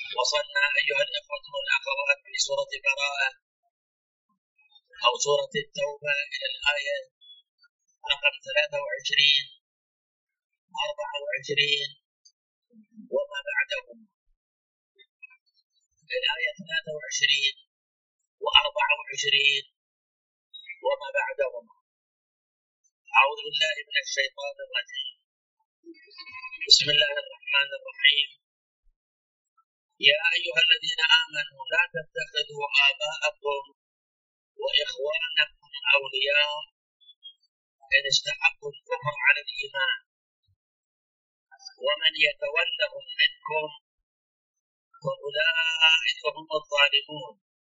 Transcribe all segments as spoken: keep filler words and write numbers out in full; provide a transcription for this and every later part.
وصلنا أيها الإخوة والأخوات في سورة براءة أو سورة التوبة إلى الآية رقم ثلاثة وعشرين أربعة وعشرين وما بعدهم. الآية ثلاثة وعشرين وأربعة وعشرين وما بعدهم. أعوذ بالله من الشيطان الرجيم. بسم الله الرحمن الرحيم. يا أيها الذين آمنوا لا تتخذوا آباءكم وإخوانكم أولياء إن استحبوا الكفر على الإيمان ومن يتولهم منكم فأولئك هم الظالمون.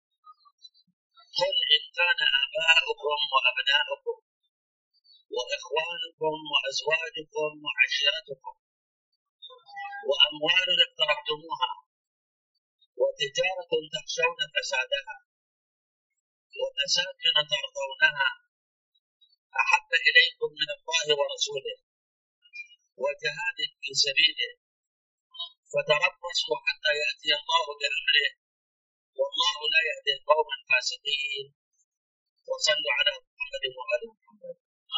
قل إن كان آباؤكم وأبناؤكم وإخوانكم وأزواجكم وعشيرتكم وأموال اقترفتموها وتجارة تخشون فسادها ومساكن ترضونها أحب إليكم من الله ورسوله وجهاد في سبيله فتربصوا حتى يأتي الله بأمره والله لا يهدي القوم الفاسقين. وصلوا على محمد وآل محمد.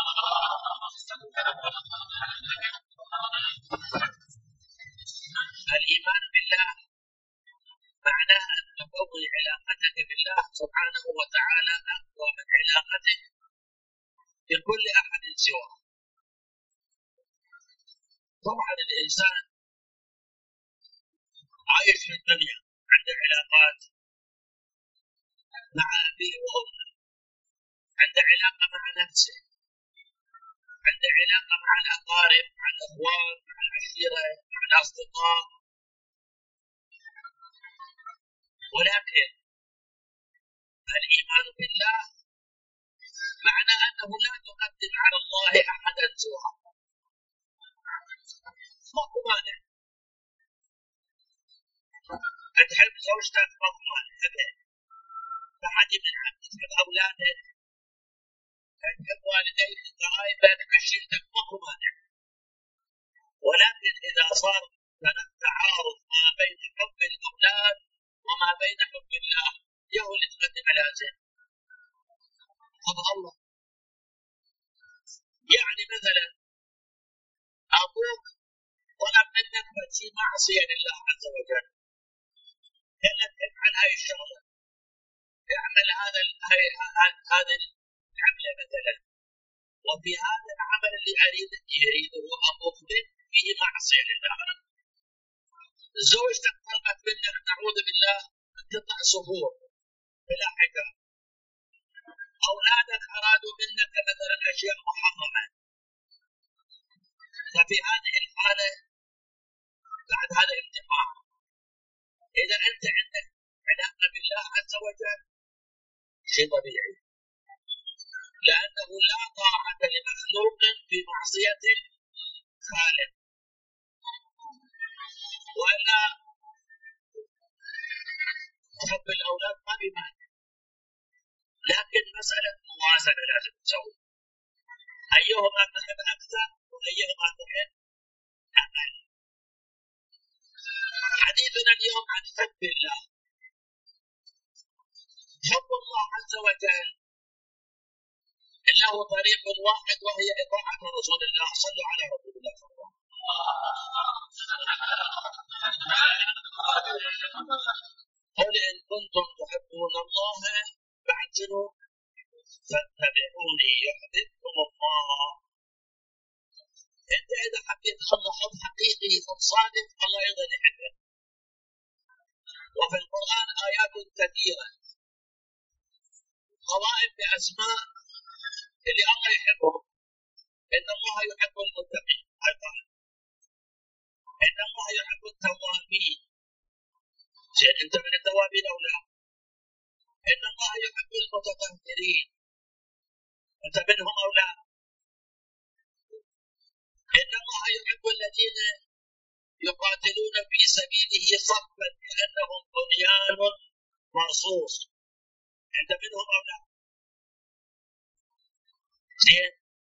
الإيمان بالله معناه أن تقوي علاقتك بالله سبحانه وتعالى أقوى من علاقتك بكل أحد سواه. طبعا الإنسان عايش في الدنيا عنده علاقات مع أبيه وأمه، عنده علاقة مع نفسه، عنده علاقة مع الأقارب، مع الأخوان، مع العشيرة، مع الأصدقاء. ولكن الإيمان بالله معنى أنه لا تقدم على الله أحدا سواه. ماكو مانع تحب زوجتك، ماكو مانع أبدا فحد من عندك أولادك، تحب والديك، قرايبك، عشيرتك، ماكو مانع. ولكن إذا صار تعارض ما بين حب الأولاد وما بين حب الله يهو اللي تقدم لازم حب الله. يعني مثلا أبوك طلب منك شيء معصية لله عز وجل، قال لك افعل هاي الشغلة، اعمل هذا هذه العملة مثلا، وفي هذا العمل اللي أريد يريده أبوك منك فيه معصية لله. زوجتك طلبت منك نعوذ بالله قطع صبور بلا حجاب، أولادك أرادوا منك مثلا أشياء محرمة، ففي هذه الحالة بعد هذا الامتحان إذا أنت عندك علاقة بالله عز وجل شيء طبيعي، لأنه لا طاعة لمخلوق في معصية خالق. وإلا حب الأولاد ما بمانع، لكن مسألة موازنة لازم تسوي، أيهما تحب أكثر وأيهما تحب أقل. حديثنا اليوم عن حب الله. حب الله عز وجل له طريق واحد وهي إطاعة رسول الله. صلوا على رسول الله صلى الله عليه وسلم. قل إن كنتم تحبون الله فاعتنوا فاتبعوني يحببكم الله. أنت إذا حبيت خلق حب حقيقي صادق الله يرضى يحبك. وفي القرآن آيات كثيرة قوائم بأسماء اللي الله يحبهم. إن الله يحب المتقين، إن الله يحب التوابين. زين أنت من التوابين أو لا؟ إن الله يحب المتطهرين، أنت منهم أو لا؟ إن الله يحب الذين يقاتلون في سبيله صفا كأنهم بنيان مرصوص، أنت منهم أو لا؟ زين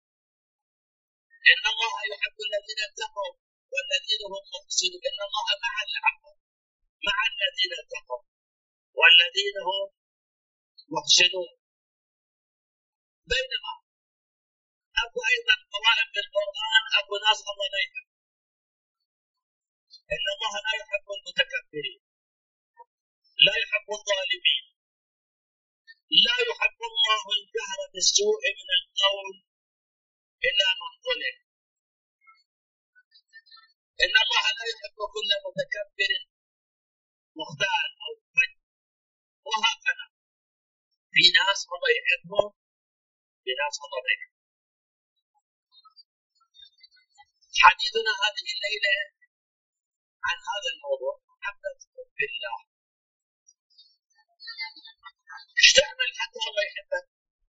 إن الله يحب الذين اتقوا والذين هم محسنون، إن الله مع العفو مع الذين اتقوا والذين هم محسنون. بينما اكو ايضا قوائم بالقران اكو ناس الله لا يحب. ان الله لا يحب المتكبرين، لا يحب الظالمين، لا يحب الله الجهر بالسوء من القول الا من ظلم. ان الله لا يحب كل متكبر مختال او فج. وهكذا في ناس الله يحبهم، في ناس الله لا يحبهم. حديثنا هذه الليله عن هذا الموضوع، محبة حب الله. ايش تعمل حتى الله يحبك؟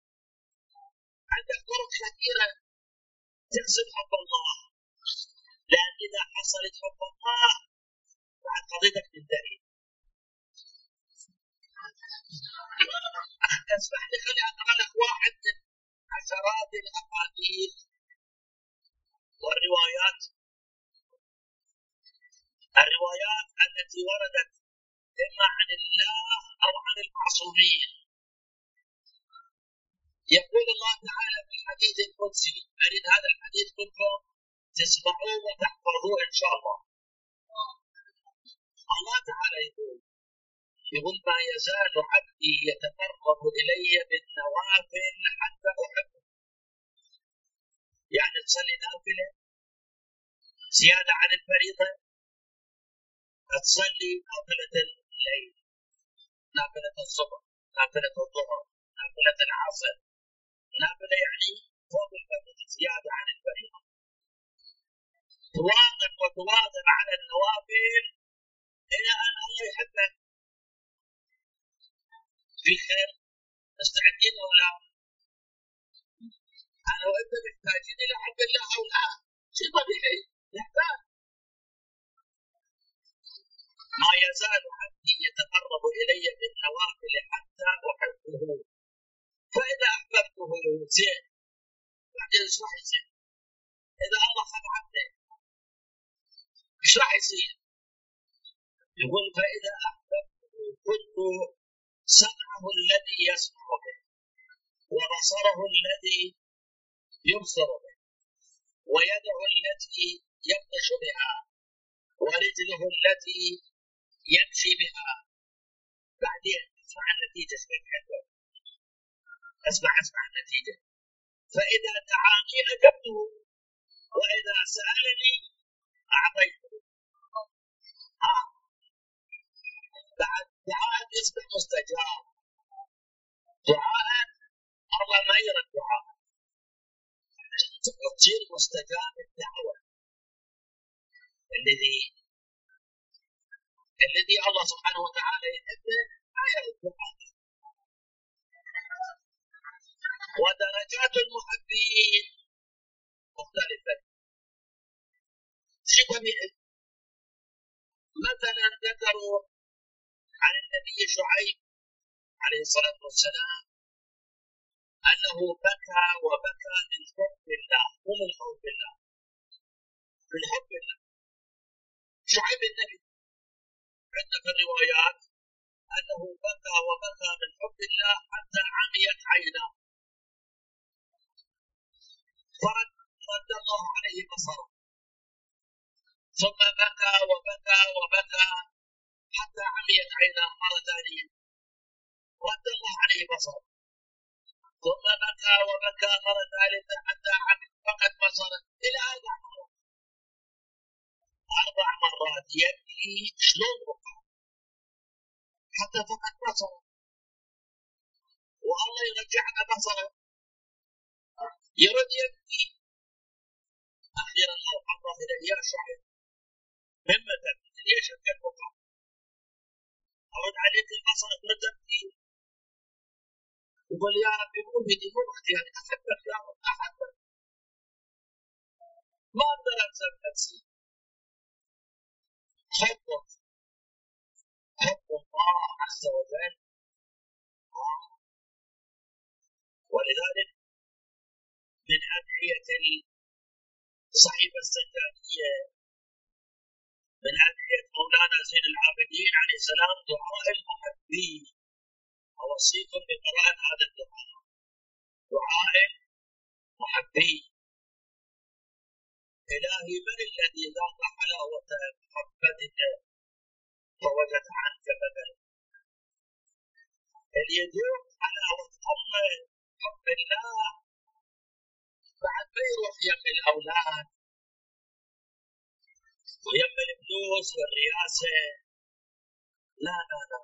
عندك طرق كثيرة تحصل حب الله، لأن إذا حصلت حب الله بعد قضيتك تنتهي. اسمح لي خلي أقرأ لك واحد من عشرات الأحاديث والروايات الروايات التي وردت إما عن الله أو عن المعصومين. يقول الله تعالى في الحديث القدسي، أريد هذا الحديث كلكم تسمعوه وتحفظوه إن شاء الله. الله تعالى يقول يقول ما يزال عبدي يتقرب إلي بالنوافل حتى أحبه. يعني تصلي نافلة زيادة عن الفريضة، تصلي نافلة الليل، نافلة الصبح، نافلة الظهر، نافلة العصر، نافلة يعني فوق الفريضة زيادة عن الفريضة. تواظب وتواظب على النوافل إلى أن الله يحبك. في خير مستعدين أو لا؟ أنا وأنت محتاجين إلى حب الله أو لا؟ شيء طبيعي نحتاج. ما يزال عبدي يتقرب إلي بالنوافل حتى أحبه، فإذا أحببته زين. بعدين إيش راح يصير؟ إذا الله حب عبده إيش راح يصير؟ يقول فإذا أحببته كنت سمعه الذي يسمع به، وبصره الذي يبصر به، ويده التي يبطش بها، ورجله التي يمشي بها. بعدين اسمع النتيجة شوي حلوة. اسمع اسمع النتيجة. فإذا دعاني أجبته، وإذا سألني أعطيته. ها بعد دعاء يصبح مستجاب. دعاء الله ما يرد دعاء، تصير مستجاب الدعوة. الذي الذي الله سبحانه وتعالى يحبه ما يرد دعاء. ودرجات المحبين مختلفة. شيء طبيعي. مثلا ذكروا عن النبي شعيب عليه الصلاة والسلام أنه بكى وبكى من حب الله، مو من حب الله، من حب الله. شعيب النبي عندنا في الروايات أنه بكى وبكى من حب الله حتى عميت عيناه، فرد رد الله عليه بصره. ثم بكى وبكى وبكى حتى عميت عيناه مرة ثانية، رد الله عليه بصره. ثم بكى وبكى مرة ثالثة حتى فقد بصره إلى أربع مرات. أربع مرات يبكي. شلون بكى؟ حتى فقد بصره، والله يرجع له بصره، يرد يبكي. أخيرا أوحى الله إليه يا شعيب مما تبكي؟ ليش أبكي البكاء؟ أرد عليك البصر ترد تبكي. يقول يا ربي مو بدي مو اختياري، أحبك يا رب أحبك، ما أقدر أنسى نفسي. حبك حب الله عز وجل. ولذلك من أدعية الصحيفة السجادية من أدعية مولانا زين العابدين عليه السلام دعاء المحبين. أوصيكم بقراءة هذا الدعاء، دعاء المحبين. إلهي من الذي ذاق حلاوة محبتك فوجد عنك بدلا؟ اللي يذوق حلاوة حب الله بعد ما يروح يم الأولاد ويم الفلوس والرئاسة. لا لا لا،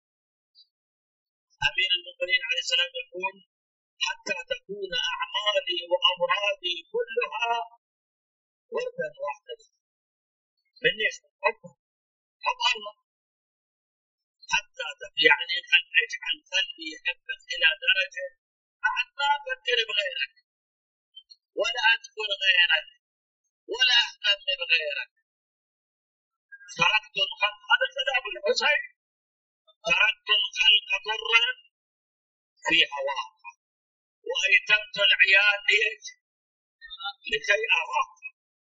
أمير المؤمنين عليه السلام يقول حتى تكون أعمالي وأمراضي كلها وردا واحدا. من ايش؟ حب حب الله. حتى يعني اجعل قلبي يحبك الى درجه بعد ما افكر بغيرك ولا اذكر غيرك ولا اهتم بغيرك. تركت الخلق، هذا كلام الحسين، تركت الخلق ضرا في هواك وايتمت العيال ليش؟ لكي اراك.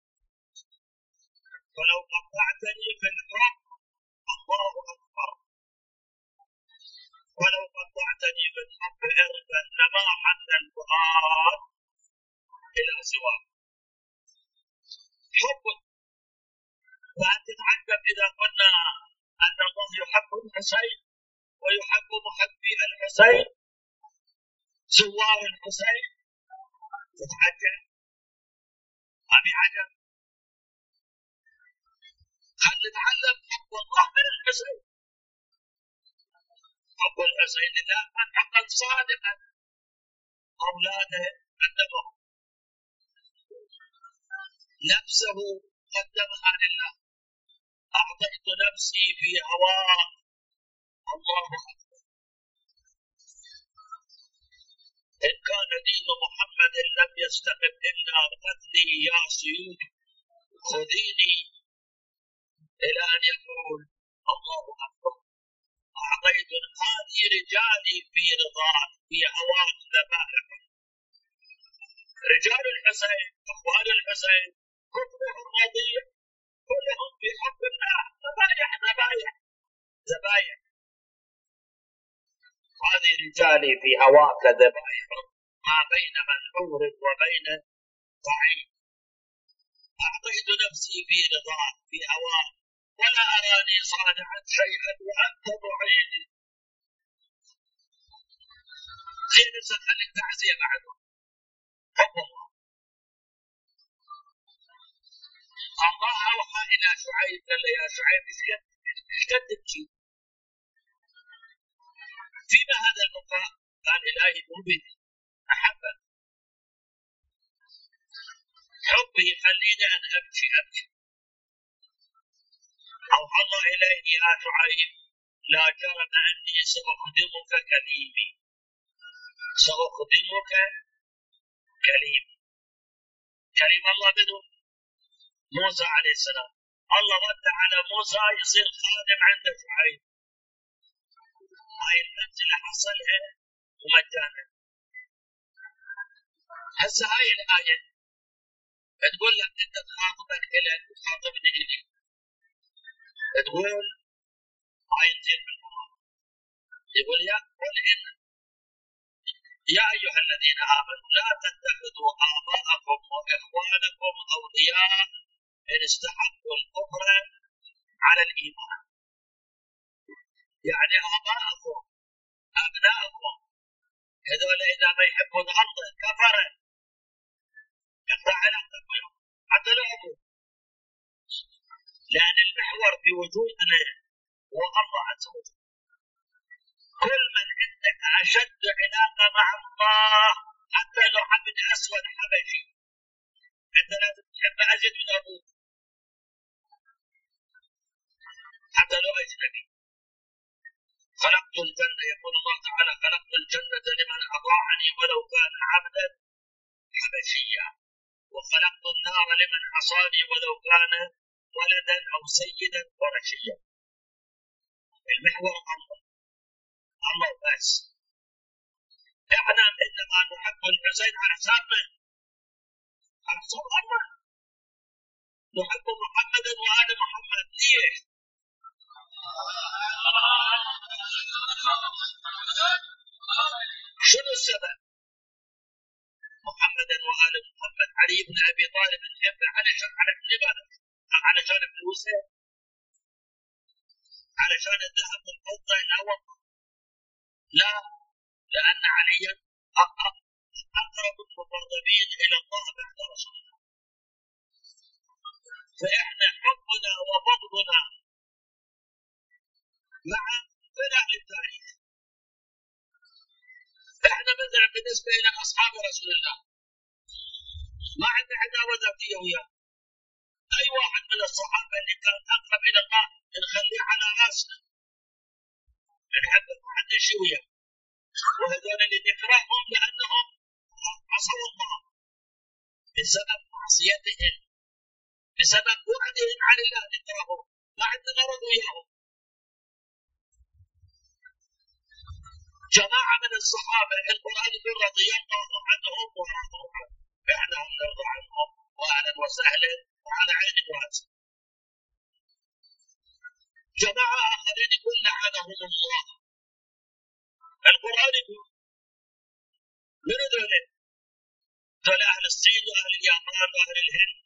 ولو قطعتني في الحب الله اكبر، ولو قطعتني في الحب اردا لما حل الفؤاد الى سواك. حب. فانت تتعجب اذا قلنا ان الله يحب الحسين ويحب محبي الحسين زوار الحسين، تتعجب. هذه عجب. خل نتعلم حب الله من الحسين. حب الحسين لله من حقا صادقا اولاده قدمه، نفسه قدمها لله. اعطيت نفسي في هواه الله اكبر. ان كان دين محمد لم يستقم الا بقتلي يا سيوف خذيني، الى ان يقول الله اكبر. اعطيت هذه رجالي في رضاك في هواك ذبائح. رجال الحسين اخوان الحسين كلهم رضيع، كلهم في حب الله. ذبايح ذبايح ذبايح. هذه رجالي في هواك ذبائح ما بين منحور وبين ضعيف. اعطيت نفسي في رضاك في هواك ولا اراني صانعا شيئا وانت معيني. زين خلي التعزيه بعده. حب الله. الله اوحى الى شعيب قال له يا شعيب ايش قد تبكي؟ فيما هذا البكاء؟ قال الهي مبت احبك. حبي يخليني ان ابكي ابكي. اوحى الله اليه يا شعيب لا جرم اني ساخدمك كليمي، ساخدمك كليمي. كليم الله منه موسى عليه السلام. الله رد على موسى يصير خادم عند شعيب. هاي المنزلة حصلها ومجانا. هسه هاي الآية تقول لك انت تخاطبك الى تخاطبني الي. تقول آيتين من القرآن. يقول يا قل إن يا أيها الذين آمنوا لا تتخذوا آباءكم وإخوانكم أولياء إن استحقوا الكفر على الإيمان. يعني آباءكم أبناءكم هذول إذا ما يحبون الله كفر يقطع علاقتك بهم حتى لو أبوه. لأن المحور في وجودنا هو الله عز وجل. كل من عندك أشد علاقة مع الله حتى لو عبد أسود حبشي أنت لازم تحب أزيد من أبوك حتى لو أجنبي. خلقت الجنة، يقول الله تعالى خلقت الجنة لمن أطاعني ولو كان عبدا حبشيا، وخلقت النار لمن عصاني ولو كان ولدا أو سيدا قرشيا. المحور الله الله بس. احنا انما نحب الحسين على حساب من؟ على حساب الله. نحب محمدا وآل محمد. ليش؟ شنو السبب؟ محمدا وآل محمد، علي بن أبي طالب نحبه علشان على لماذا؟ علشان فلوسه؟ علشان الذهب والفضة الأول؟ لا، لأن عليا أقرب المقربين إلى الله بعد رسول الله. فإحنا حبنا وبغضنا مع بناء التاريخ. إحنا مثلا بالنسبة إلى أصحاب رسول الله ما عندنا عداوة ذاتية وياه. أي واحد من الصحابة اللي كان أقرب إلى الله نخليه على راسنا، نحبه ما عندنا شيء وياه. وهذول اللي نكرههم لأنهم عصوا الله بسبب معصيتهم، بسبب بعدهم عن الله نكرههم، ما عندنا مرض وياهم. جماعة من الصحابة القرآن يقول رضي الله عنهم ورضوا عنه، احنا نرضى عنهم واهلا وسهلا وعلى عين راسنا. جماعة آخرين يقول لعنهم الله. القرآن يقول من ذول؟ ذول أهل الصين وأهل اليابان وأهل الهند.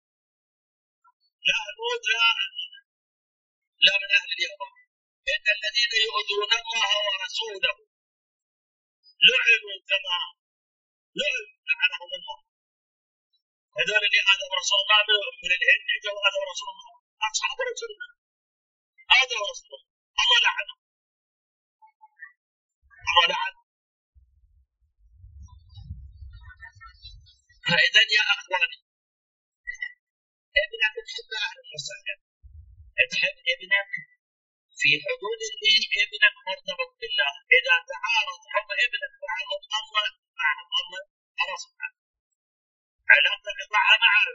لا هنود لا لا من أهل اليابان. إن الذين يؤذون الله ورسوله لعنوا كما لعنهم الله. هذول اللي هذا رسول الله من الهند جو هذا رسول الله، أصحاب رسول الله هذا رسول الله، الله لعنه، الله لعنه. فإذا يا أخواني ابنك تحب أهل وسهلا، تحب ابنك في حدود الدين، ابنك مرتبط بالله. إذا تعارض حب ابنك مع الله مع الله خلاص علاقتك معها معارف.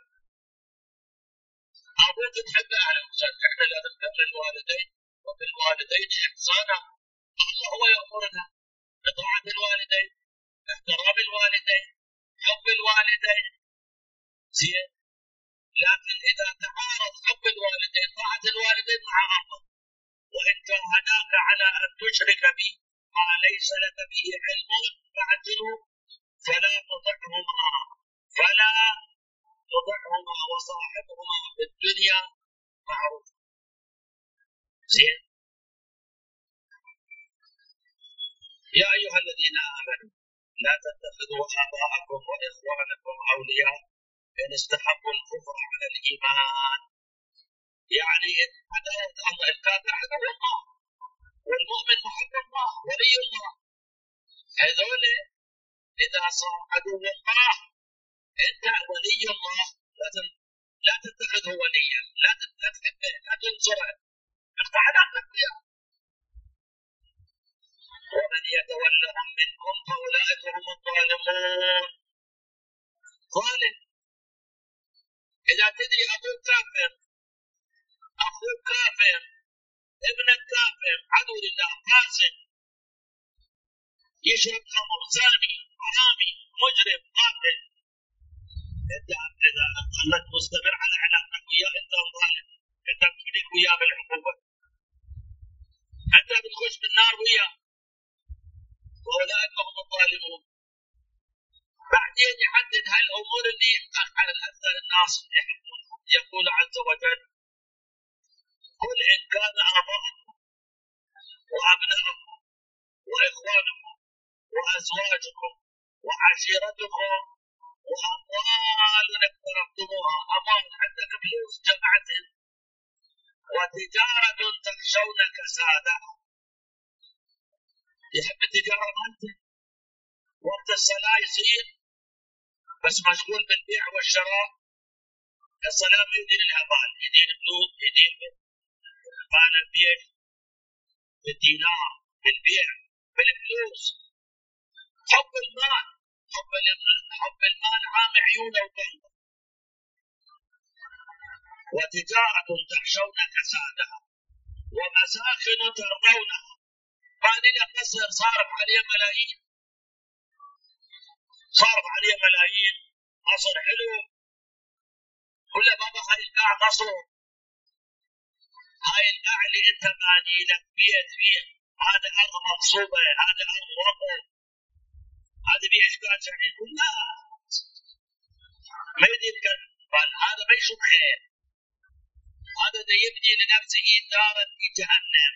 أبوك تحب أهل وسهلا، إحنا لازم نحب الوالدين وبالوالدين إحسانا. الله هو يأمرنا بطاعة الوالدين، احترام الوالدين، حب الوالدين. زين، لكن إذا تعارض حب الوالدين طاعة الوالدين مع الله، وإن جاهداك على أن تشرك بي ما ليس لك به علم فاعتله فلا تطعهما فلا تطعهما وصاحبهما في الدنيا معروف. زين. يا أيها الذين آمنوا لا تتخذوا آباءكم وإخوانكم أولياء إن استحبوا الكفر على الإيمان. يعني عداوة الله، الكافر عدو الله والمؤمن محب الله ولي الله. هذول إذا صار عدو الله أنت ولي الله لازم لا تتخذه وليا، لا تحبه، لا تنصره، اقطع علاقتك وياه. ومن يتولهم منكم فأولئك هم الظالمون. ظالم إذا تدري أبوك كافر، أخوك كافر، ابنك كافر، عدو لله، فاسق، يشرب خمر، زاني، حرامي، مجرم، قاتل، انت اذا ظلت مستمر على علاقتك وياه انت ظالم، انت بتفديك وياه بالعقوبه، انت بتخش بالنار وياه، واولئك هم الظالمون. بعدين يحدد هالامور اللي على الاكثر الناس يحبونها. يقول عز وجل: قل ان كان اباؤكم وابناؤكم واخوانكم وازواجكم وعشيرتكم واموال اقترفتموها، اموال عندك فلوس جمعتها، وتجاره تخشون كسادها. يحب التجاره مالته، وقت الصلاه يصير بس مشغول بالبيع والشراء. الصلاه يدين الهبال، يدين فلوس، يدين مال البيت، بالدينار، بالبيع، بالفلوس. حب المال، حب حب المال عام عيونه وقلبه. وتجارة تخشون كسادها ومساكن ترضونها. باني له قصر صارف عليه ملايين، صارف عليه ملايين، قصر حلو كل بابا هاي القاع قصر، هاي القاع اللي انت باني لك بيت فيه، هذا ارض مغصوبه، هذا ارض وطن، هذا بيه اشكال شرعي. يقول لا، ما يدري قال هذا ما يشوف خير، هذا دا يبني لنفسه دارا في جهنم.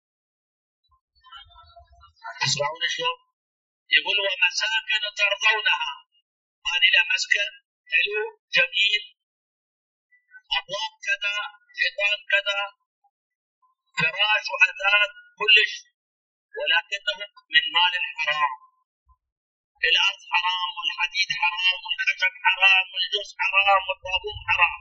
تسمعون شلون؟ يقول ومساكن ترضونها، هذه لها مسكن حلو جميل، ابواب كذا، حيطان كذا، فراش وأثاث كلش، ولكنه من مال الحرام. الارض حرام، والحديد حرام، والخشب حرام، والجوز حرام، والطابوق حرام.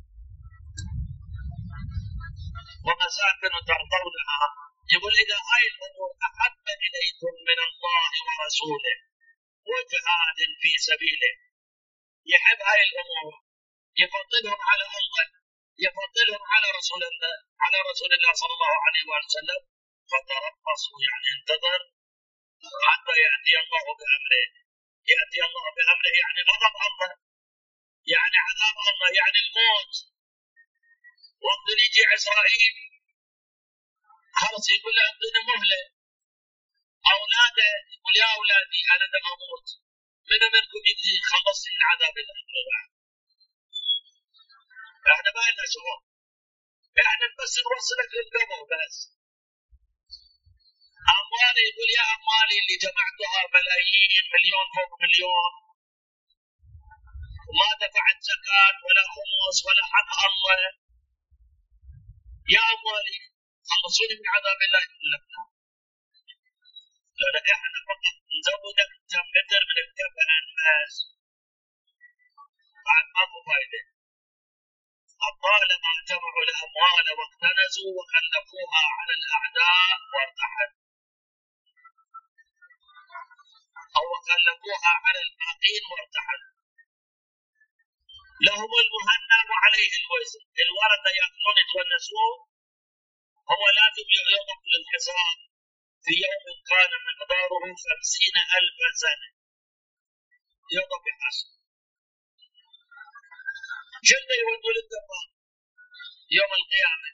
ومساكن ترضونها، يقول إذا هاي الأمور أحب إليكم من الله ورسوله وجهاد في سبيله، يحب هاي الأمور، يفضلهم على الله، يفضلهم على رسول الله، على رسول الله صلى الله عليه وسلم، فتربصوا، يعني انتظر حتى يأتي الله بأمره. يأتي الله بأمره يعني غضب الله، يعني عذاب الله، يعني الموت. وقت يجي إسرائيل خلص يقول له اعطيني مهله، اولاده يقول يا اولادي انا بدي اموت، من منكم يجي يخلصني من عذاب الله؟ احنا ما لنا شغل، احنا بس نوصلك للقبر بس. اموالي يقول يا اموالي اللي جمعتها ملايين، مليون فوق مليون، وما دفعت زكاه ولا خمس ولا حق الله، يا اموالي خلصوني من عذاب الله. يقول لك لا، لأن احنا فقط نزودك كم متر من الكفن بس، بعد ماكو فايده. طالما جمعوا الاموال واكتنزوا وخلفوها على الاعداء وارتحل، او خلفوها على الباقين وارتحل، لهم المهنى وعليه الوزر. الورثه ياكلون يتونسون، هو لازم يغلق للحساب في يوم كان مقداره خمسين ألف سنة، يوم بحسب جلده يودوا للدمار يوم القيامة.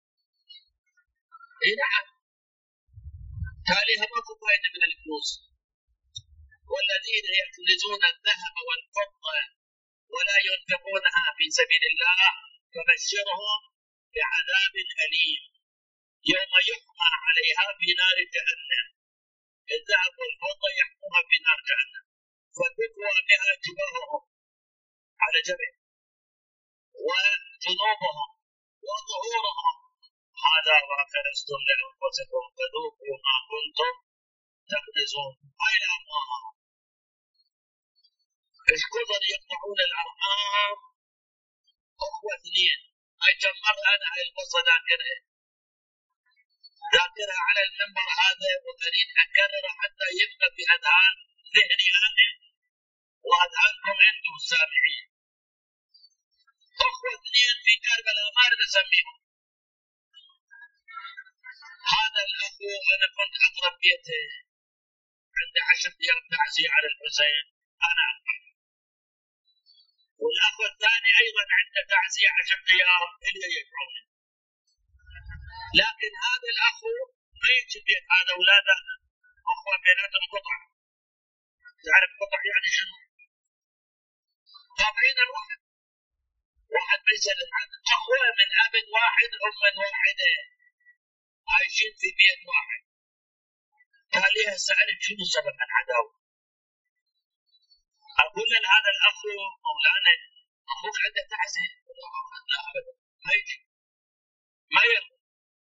اي نعم، تاليها ماكو فايدة من الفلوس. والذين يكنزون الذهب والفضة ولا ينفقونها في سبيل الله فبشرهم بعذاب أليم يوم يحمى عليها في نار جهنم. الذهب والفضة يحموها في نار جهنم، فتكوى بها جباههم على جبل، وجنوبهم وظهورهم، هذا ما كنزتم لأنفسكم فذوقوا ما كنتم تكنزون. هاي الأرحام ايش كثر يقطعون الأرحام. أخوة اثنين، هاي كم مرة أنا هاي القصة ذاكرها ذاكرها على المنبر هذا، وأريد أكررها حتى يبقى في أذهان ذهني أنا وأذهانكم أنتم السامعين. أخوة اثنين في كربلاء، ما أريد أسميهم. هذا الأخو أنا كنت أقرب بيته، عنده عشر أيام تعزية على الحسين، أنا أقرب. والأخ الثاني أيضا عنده تعزية عشر أيام إلا يدعون. لكن هذا الأخ ما يجي بيت هذا أولاده، أخوة بيناتهم قطع. تعرف قطع يعني شنو؟ طابعين الواحد، واحد ما يسلم عنه، أخوة من أب واحد أم واحدة عايشين في بيت واحد. قال لي هسه أعرف شنو سبب العداوة. أقول له هذا الأخ مولانا أخوك عنده تعزية؟ لا أبدا، ما يجي، ما يرضى.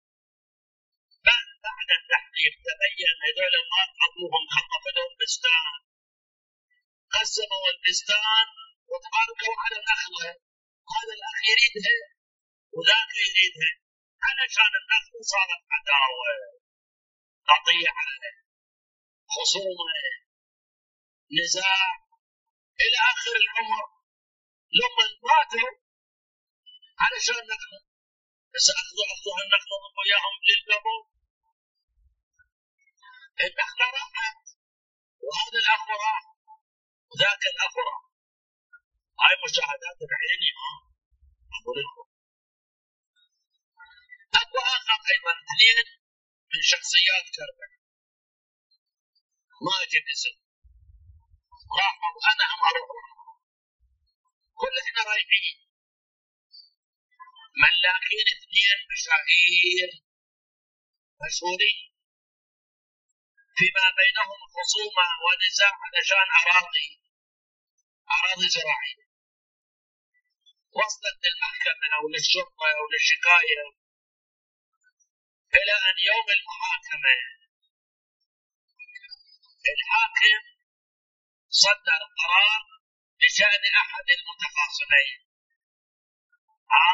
بعد التحقيق تبين هذول ما أبوهم خطف لهم بستان، قسموا البستان وتعاركوا على النخلة، هذا الأخ يريدها وذاك يريدها، علشان النخلة صارت عداوة، قطيعة، خصومة، نزاع إلى آخر العمر. لما ماتوا علشان نخلة، بس أخذوا أخذوا هالنخلة وياهم للقبر، النخلة راحت وهذا الأخ راح وذاك الأخ راح. هاي مشاهدات بعيني. وللخروج. اكو اخر ايضا اثنين من شخصيات كربلاء ما اجيب اسم، راحوا انا هم اروح كل احنا رايحين ملاكين اثنين مشاهير مشهورين فيما بينهم خصومه ونزاع علشان اراضي اراضي زراعيه، وصلت للمحكمه او للشرطه او للشكايه، الى ان يوم المحاكمه الحاكم صدر قرار بشان احد المتخاصمين. ها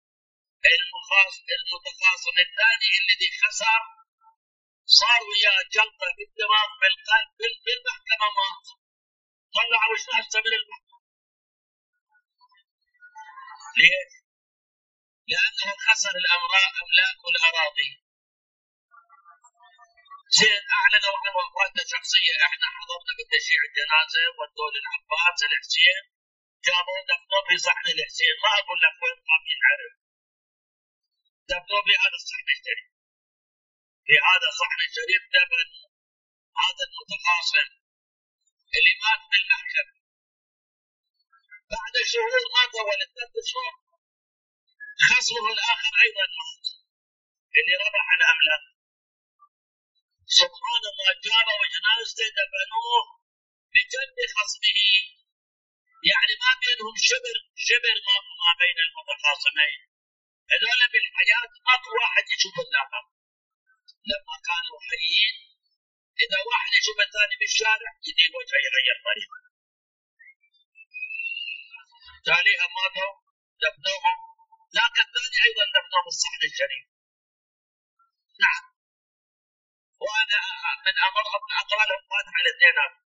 المتخاصم الثاني الذي خسر صار وياه جلطه بالدماغ بالقلب بالمحكمه مات، طلعوا ايش نفسه من المحكمه. ليش؟ لانه خسر الاملاك املاك والاراضي. زين اعلنوا عن وفاته شخصيه، احنا حضرنا بتشييع الجنازه ودوا للعباس الحسين، جابوا دفنوا في صحن الحسين، ما اقول لك وين قام ينعرف، دفنوا بهذا الصحن الشريف، في هذا الصحن الشريف دفن هذا المتخاصم اللي مات بالمحكمه. بعد شهور ما طول ثلاث شهور خصمه الاخر ايضا مات اللي ربح الاملاك. سبحان الله جابوا جنازته دفنوه بجنب خصمه، يعني ما بينهم شبر شبر ما, ما بين المتخاصمين. هذول بالحياه ماكو واحد يشوف الاخر، لما كانوا حيين اذا واحد يشوف الثاني بالشارع يدي وجهه يغير طريقه. تاليها ماتوا دفنوهم، لكن الثاني ايضا دفنوه بالصحن الشريف. نعم، وانا من امر اقرا لهم فاتحه الاثنين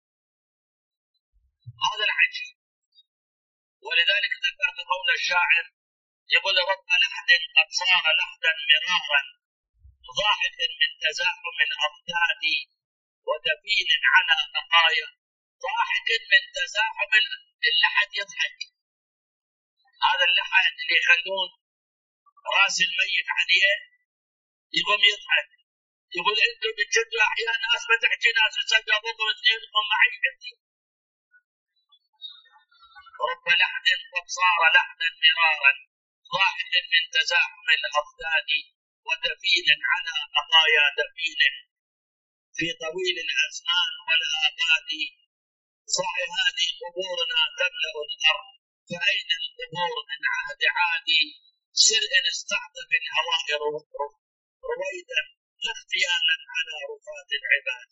هذا العجيب. ولذلك ذكرت قول الشاعر يقول رب لحد قد صار لحدا مرارا ضاحك من تزاحم الاضداد ودفين على بقايا. ضاحك من تزاحم اللحد يضحك، هذا اللحد اللي يخلون راس الميت عليه يقوم يضحك، يقول انتم بتشدوا احياء ناس ما تحكي ناس تصدقوا اثنينكم معي كثير. رب لحد قد صار لحدا مرارا ضاحك من تزاحم الاضداد ودفين على بقايا دفين في طويل الازمان والاباد. صح هذه قبورنا تملا الارض فاين القبور من عهد عادي. سر ان استعطف الهواء رويدا لا اغتيالا على رفات العباد.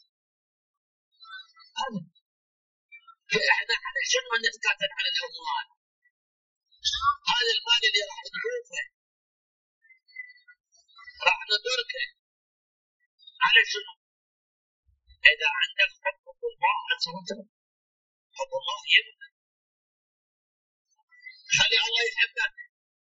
احنا على شنو نتقاتل على الاموال؟ هذا المال اللي راح نعوفه راح ندركه على شنو؟ اذا عندك حب الله عز وجل، حب الله يبقى، خلي الله يحبك.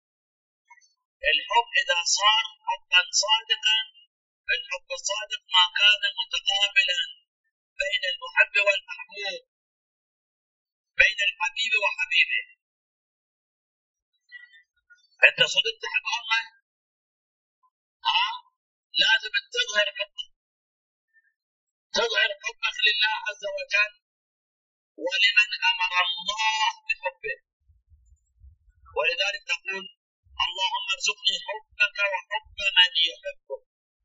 الحب اذا صار حبا صادقا، الحب الصادق ما كان متقابلا بين المحب والمحبوب، بين الحبيب وحبيبه. انت صدق تحب الله؟ ها لازم تظهر حبك، تظهر حبك لله عز وجل ولمن امر الله بحبه. ولذلك تقول اللهم ارزقني حبك وحب من يحبك.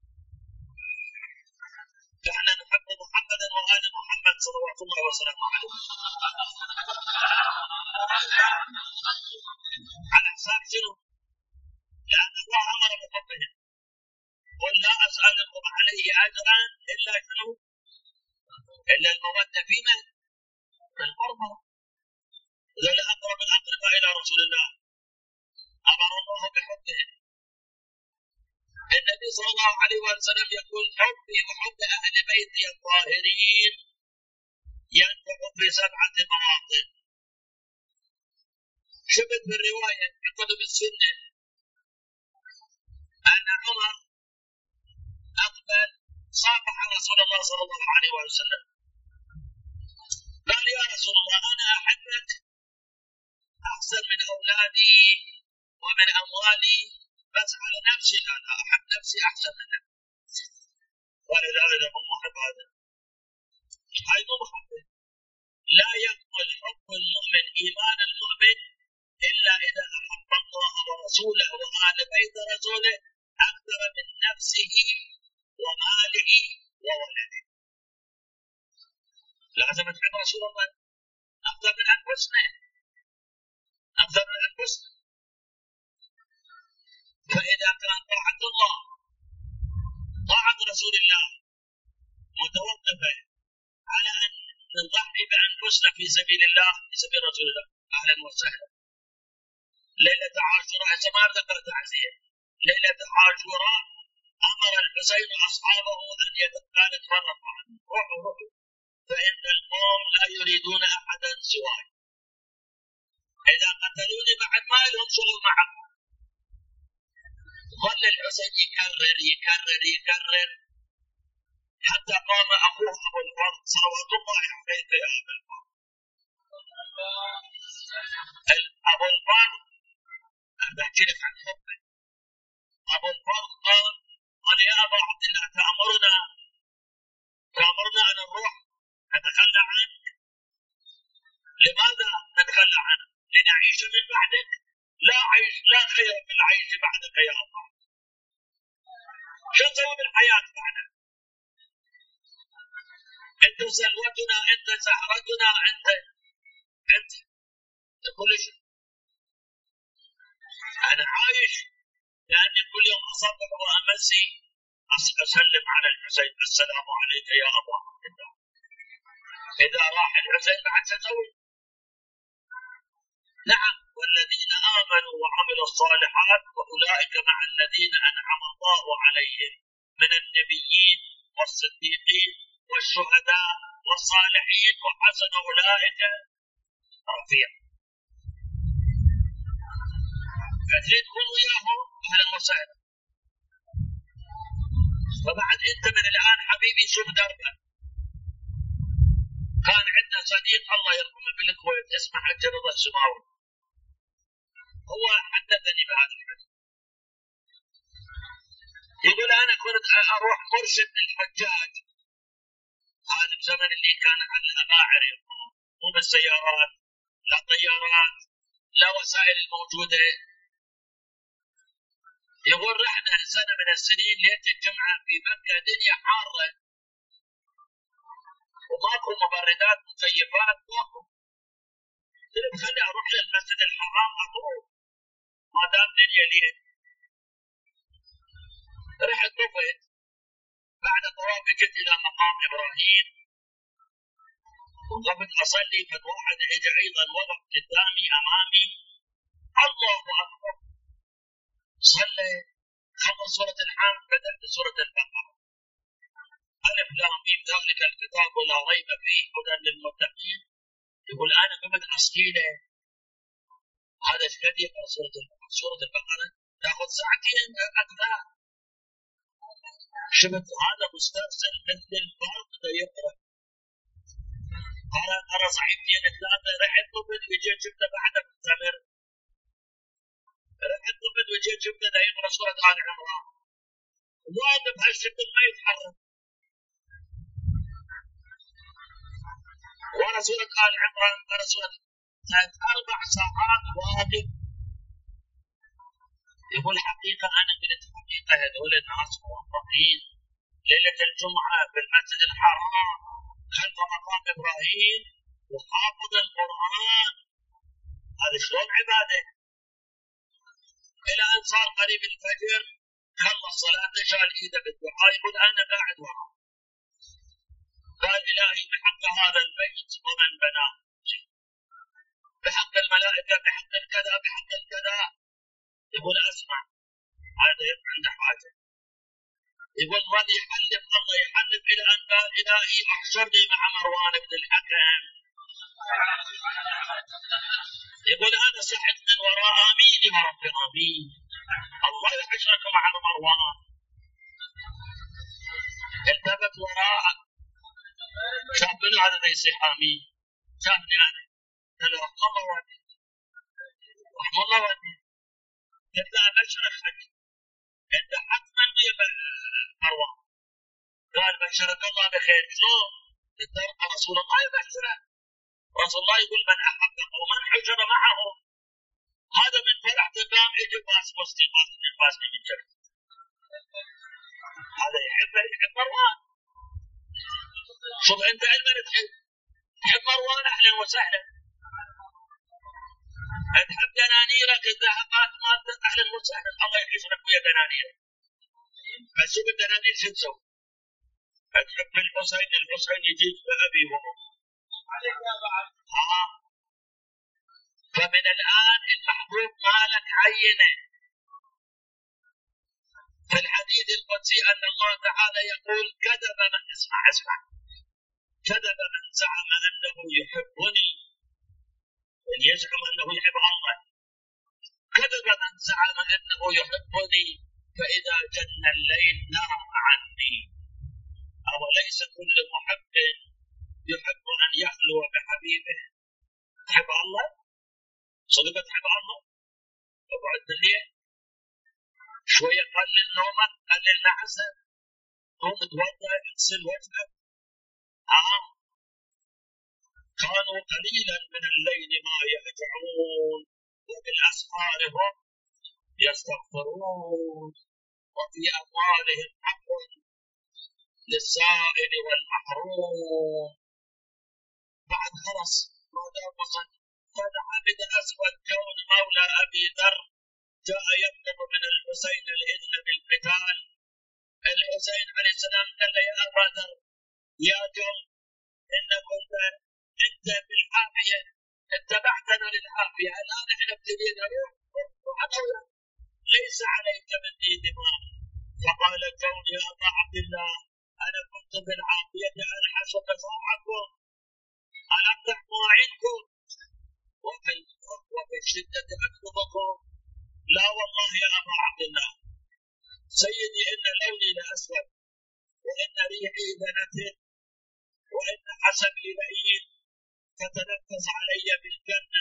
نحن نحب محمدا وآل محمد صلوات الله وسلامه عليه على حساب شنو؟ لأن الله أمر بحبهم. قل لا أسألكم عليه أجرا إلا شنو؟ إلا المودة في من؟ في القربى. ذل أقرب الأقرباء إلى رسول الله أمر الله بحبهم. النبي صلى الله عليه وسلم يقول حبي وحب أهل بيتي الطاهرين ينفع في سبعة مواطن. شفت بالرواية في كتب السنة أن عمر أقبل صافح رسول الله صلى الله عليه وسلم قال يا رسول الله أنا أحبك أحسن من أولادي ومن أموالي بس على نفسي، لا لا أحب نفسي أحسن منها. ولذلك مو محب هذا، هاي مو محبة. لا يكمل حب المؤمن إيمان المؤمن إلا إذا أحب الله ورسوله وآل بيت رسوله أكثر من نفسه وماله وولده. لازم تحب رسول الله أكثر من أنفسنا، أكثر من أنفسنا. فإذا كان طاعة الله طاعة رسول الله متوقفة على أن نضحي بأنفسنا في سبيل الله في سبيل رسول الله، أهلا وسهلا. ليلة عاشوراء سمار ذكر تعزية، ليلة عاشوراء أمر الحسين أصحابه أن يتفرقوا عنه، روحوا روحوا فإن القوم لا يريدون أحدا سواي، إذا قتلوني بعد ما لهم شغل معكم. ظل الحسين يكرر يكرر يكرر حتى قام أخوه أبو الفرد صلوات الله عليه يا أبا الفرد. أبو الفرد أنا بحكي لك عن حبه. أبو الفرد قال قال يا أبا عبد الله تأمرنا تأمرنا أن نروح نتخلى عنك. لماذا نتخلى عنك؟ لنعيش من بعدك؟ لا عيش، لا خير في العيش بعدك يا الله. شو نسوي بالحياة بعدك؟ أنت سلوتنا، أنت سهرتنا، أنت أنت كل شيء. أنا عايش لأني كل يوم أصبح وأمسي أسلم على الحسين السلام عليك يا أبا عبد الله. إذا راح الحسين بعد تسوي. نعم، والذين آمنوا وعملوا الصالحات وأولئك مع الذين أنعم الله عليهم من النبيين والصديقين والشهداء والصالحين وحسن أولئك رفيقا. فتريد تكون وياهم أهلا وسهلا. فبعد أنت من الآن حبيبي شوف دربك. كان عندنا صديق الله يرحمه بالكويت اسمه حج رضا السماوي، هو حدثني بهذا الحديث. يقول أنا كنت أروح مرشد للحجاج، هذا بزمن اللي كان على الأباعر، مو بالسيارات لا طيارات لا وسائل الموجودة. يقول رحنا سنة من السنين ليلة الجمعة في مكة، دنيا حارة وماكو مبردات مكيفات ماكو. قلت خلي أروح للمسجد الحرام أطوف ما دام دنيا ليل. رحت طفت، بعد طوافي جيت إلى مقام إبراهيم وقبل أصلي فواحد إجا أيضا وضع قدامي أمامي الله أكبر. صلى خلص سورة الحمد بدأت سورة البقرة ألف لام ميم ذلك الكتاب لا ريب فيه هدى للمتقين. يقول أنا قمت أصلي هذا ايش قد يقرأ سورة البقرة؟ سورة البقرة تأخذ ساعتين أكثر. شفت هذا مسترسل مثل الفرد ده يقرأ قرأ قرأ صحيفتين ثلاثة. رحت طفت وجيت شفته بعده مستمر. رحت طفت وجيت شفته ده يقرأ سورة آل عمران واقف هالشكل ما يتحرك. ورا سورة آل عمران ورا سورة ثلاث أربع ساعات واقف. يقول حقيقة أنا قلت حقيقة هذول الناس موظفين ليلة الجمعة في المسجد الحرام خلف مقام إبراهيم وحافظ القرآن، هذا شلون عبادة؟ إلى أن صار قريب الفجر خلص صلاته شال إيده بالدعاء يقول أنا قاعد وراه. قال إلهي بحق هذا البيت ومن بناه، بحق الملائكة، بحق الكذا بحق الكذا. يقول أسمع هذا يبقى عنده حاجة. يقول ظل يحلف الله يحلف إلى أن قال إلهي احشرني مع مروان بن الحكم. يقول أنا سحت من وراء آمين يا رب آمين، الله يحشرك مع مروان. التفت وراء شاف منو هذا اللي يصيح آمين؟ شافني أنا. قال له رحم الله والديك رحم الله والديك. قلنا مشرقك انت حتما يا مروان. قال بشرك الله بخير. شلون؟ قلت رسول الله يبشره. رسول الله يقول من احب قوما حجر معهم. هذا من فرح قام يجي باس مسلم من باس من الجنة. هذا يحب يحب مروان. شوف انت علما تحب تحب مروان اهلا وسهلا. تحب دنانيرك الذهبات مالتك اهلا وسهلا. الله يحشرك ويا دنانيرك. بس شوف الدنانير شو تسوي؟ تحب الحسين الحسين يجيب بأبي وأمه. آه. فمن الآن المحبوب مالك عينه. في الحديث القدسي أن الله تعالى يقول كذب من اسمع اسمع كذب من زعم أنه يحبني، من يزعم أنه يحب الله. كذب من زعم أنه يحبني فإذا جن الليل نام عني. أوليس كل محب يحب أن يخلو بحبيبه؟ تحب الله؟ صدق تحب الله؟ اقعد بالليل شوية قلل نومك قلل نعسك قوم توضأ اغسل وجهك. آه. كانوا قليلا من الليل ما يهجعون وبالأسحار هم يستغفرون وفي أموالهم حق للسائل والمحروم. بعد خلص ما دام وصل فتح بدء أسود كون مولى أبي ذر جاء يطلب من الحسين الإذن بالقتال. الحسين عليه السلام قال له يا أبا ذر يا جم إن كنت أنت بالعافية اتبعتنا للعافية، الآن احنا ابتدينا نروح ليس عليك مني دماء. فقال الكون يا أبا عبد الله أنا كنت بالعافية ألحس قطاعكم ألقح مواعيدكم وفي الشدة أكتبكم. لا والله يا أبا عبد الله سيدي إن لوني لأسود وإن ريحي لنتن وإن حسبي لئيم فتنفس علي بالجنة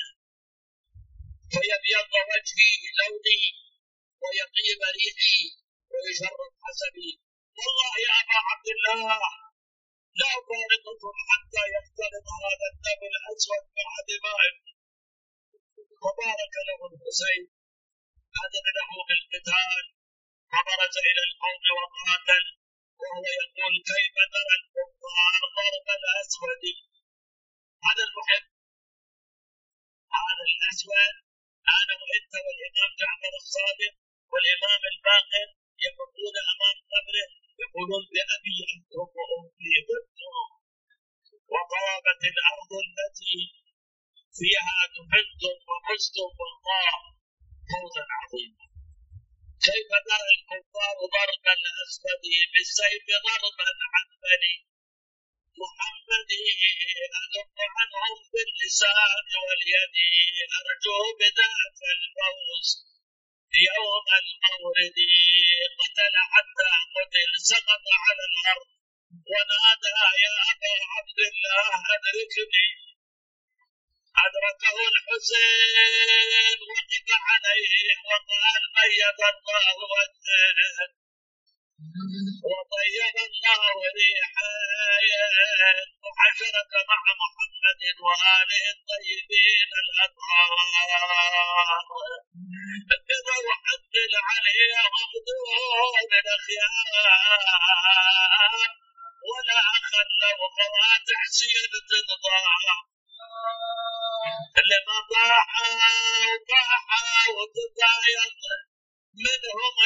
فيبيض وجهي لوني ويطيب ريحي ويشرب حسبي. والله يا أبا عبد الله لا أفارقكم حتى يختلط هذا الدم الأسود مع دمائكم. فبارك له الحسين أذن له بالقتال فبرز إلى القوم وقاتل وهو يقول كيف ترى الكفار ضرب الأسود. هذا المحب هذا الأسود أنا وأنت والإمام جعفر الصادق والإمام الباقر يقولون أمام قبره يقولون بأبي أنتم وأمي ضدهم وطابت الأرض التي فيها دفنتم وفزتم والله فوزا عظيما. كيف ترى الكفار ضرب الأسود بالسيف ضربا عن بني محمد أدق عنهم باللسان واليد أرجو بذاك الفوز يوم المورد. قتل حتى قتل سقط على الأرض ونادى يا أبا عبد الله أدركني. أدركه الحسين وقف عليه وقال ميت الله وجهه وطيب الله ريحه وحشرك مع محمد وآله الطيبين الأطهار. كذا وحدل عليهم دون الأخيار ولا خلوا فواتح سير تنضاع. لما ضاحى وضاحى وتضايق منهم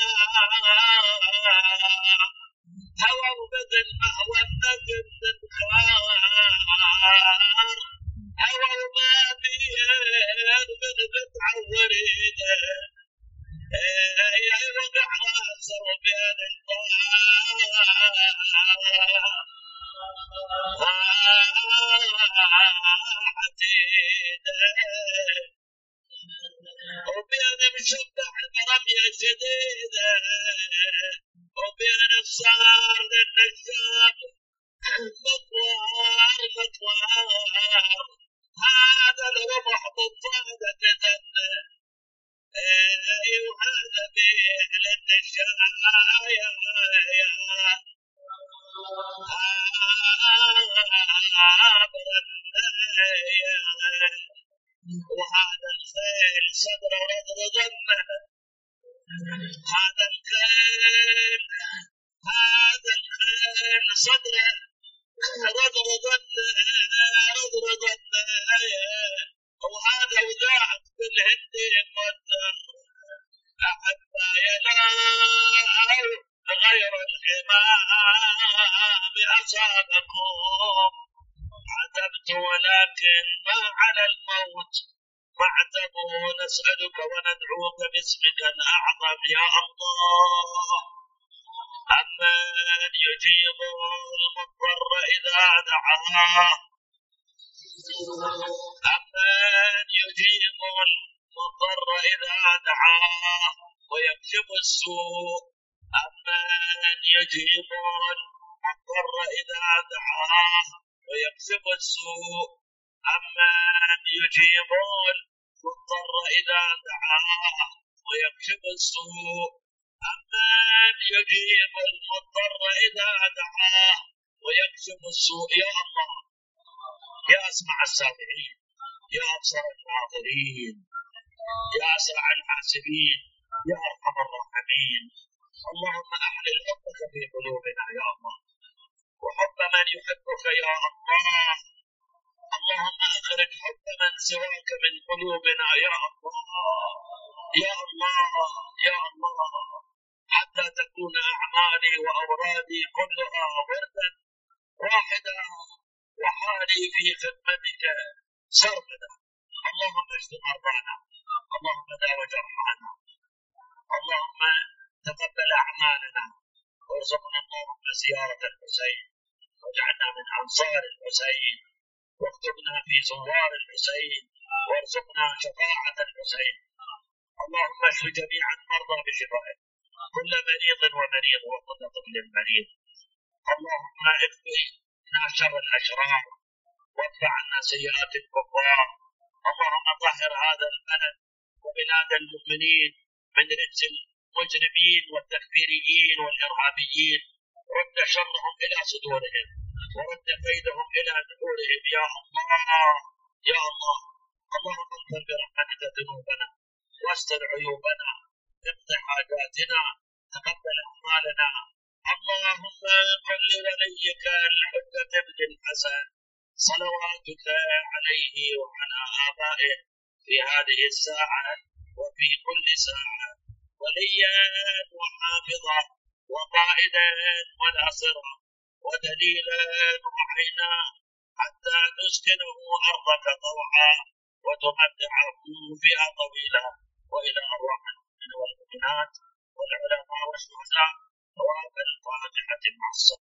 الهام هووا بدل مهوى النجم النخار هووا ما بين من بتعورينه يا وقع راسه بين وبين مشبع برمية جديدة وبين الصار للنجاب مطوار مطوار هذا الرمح بالطاقة تتنى وهذا الخيل صدر رضرضن هذا الخيل هذا الخيل صدر رضرضن رضرضن وهذا وذاك بالهند قدر حتى ينال غير الحمام أصابكم عتبت ولكن ما على الموت فاعتبوا نسألك وندعوك باسمك الأعظم يا الله أمن يجيب المضطر إذا دعاه أمن يجيب المضطر إذا دعاه ويكشف السوء أمن يجيب المضطر إذا دعاه ويكشف السوء أمن يجيب المضطر إذا دعاه ويكشف السوء أمن يجيب المضطر إذا دعاه ويكشف السوء يا الله يا أسمع السامعين يا أبصر الناظرين يا أسرع الحاسبين يا أرحم الراحمين اللهم أحلل حبك في قلوبنا يا الله وحب من يحبك يا الله اللهم أخرج حب من سواك من قلوبنا يا الله يا الله يا الله حتى تكون أعمالي وأورادي كلها وردا واحدا وحالي في خدمتك سرمدا اللهم اشف مرضانا اللهم داو جرحانا اللهم تقبل أعمالنا وارزقنا اللهم زيارة الحسين واجعلنا من أنصار الحسين واكتبنا في زوار الحسين وارزقنا شفاعة الحسين اللهم اشف جميع المرضى بشفائك كل مريض ومريض وكل طفل مريض اللهم اكفنا شر الأشرار وادفع عنا سيئات الكفار اللهم طهر هذا البلد وبلاد المؤمنين من رجس المجرمين والتكفيريين والإرهابيين رد شرهم إلى صدورهم ورد كيدهم إلى نحورهم يا الله يا الله اللهم اغفر برحمتك ذنوبنا واستر عيوبنا اقض حاجاتنا تقبل أعمالنا اللهم قل لوليك الحجة بن الحسن صلواتك عليه وعلى آبائه في هذه الساعة وفي كل ساعة وليا وحافظا وقائدا وناصرا ودليلا وعينا حتى تسكنه أرضك طوعا وتمتعه فيها طويلا وإلى أرواح المؤمنين والمؤمنات والعلماء والشهداء ثواب الفاتحة مع الصلاة.